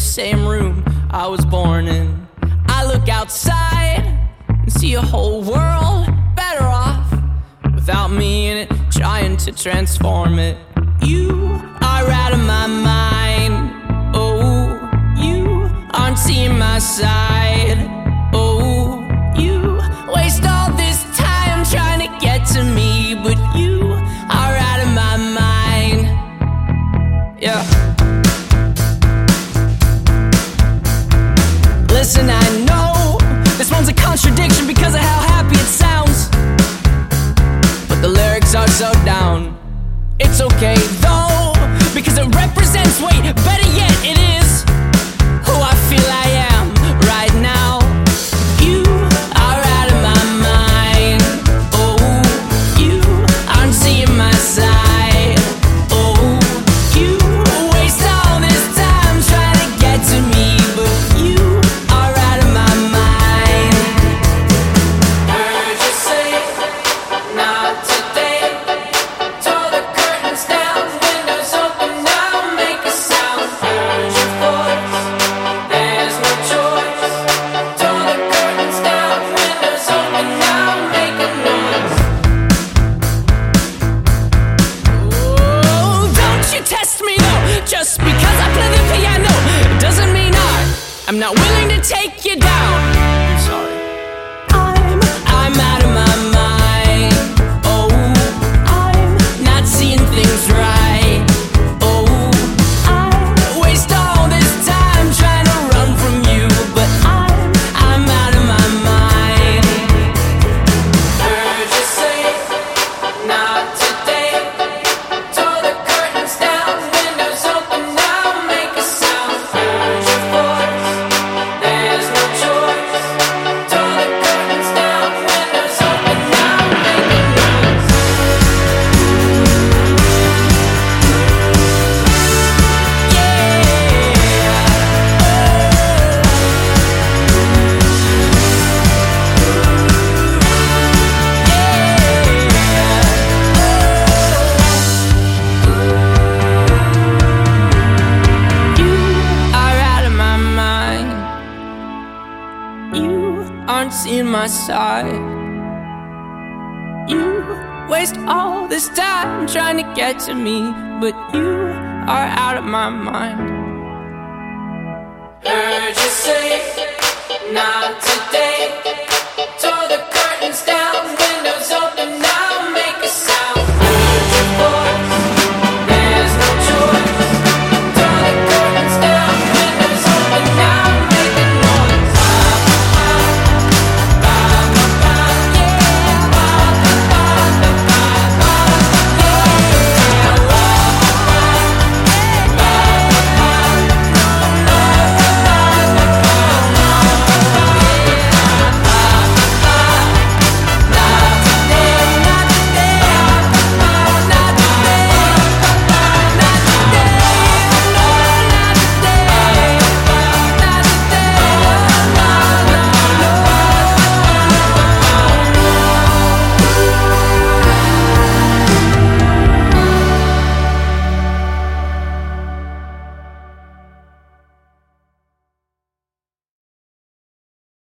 same room I was born in. I look outside and see a whole world better off without me in it, trying to transform it. You are out of my mind. Oh, you aren't seeing my side. Oh, you waste all this time trying to get to me, but you are out of my mind. Yeah. Listen, I know this one's a contradiction because of how happy it sounds, but the lyrics are so down. It's okay though, because it represents, wait, better yet, it is who I feel I am right now. You are out of my mind. Oh, you aren't seeing my side. Oh, you waste all this time trying to get to me, but you are out of my mind. Heard you say, not today. Tore the curtains down, windows open now, make a sound. Heard your voice, there's no choice. Tore the curtains down, windows open now, make a noise. Oh, don't you test me though, just because I play the piano, it doesn't mean I'm not willing to take you down. I'm sorry. I'm out of my mind. Oh, I'm not seeing things right. Oh, I waste all this time trying to run from you, but I'm out of my mind. Heard you say, not today. Tore the curtains down, windows open now, make a sound. Heard your voice, there's no choice. Tore the curtains down, windows open now, make a noise. You are out of my mind. You aren't seeing my side. You waste all this time trying to get to me, but you are out of my mind. Heard you say, not today.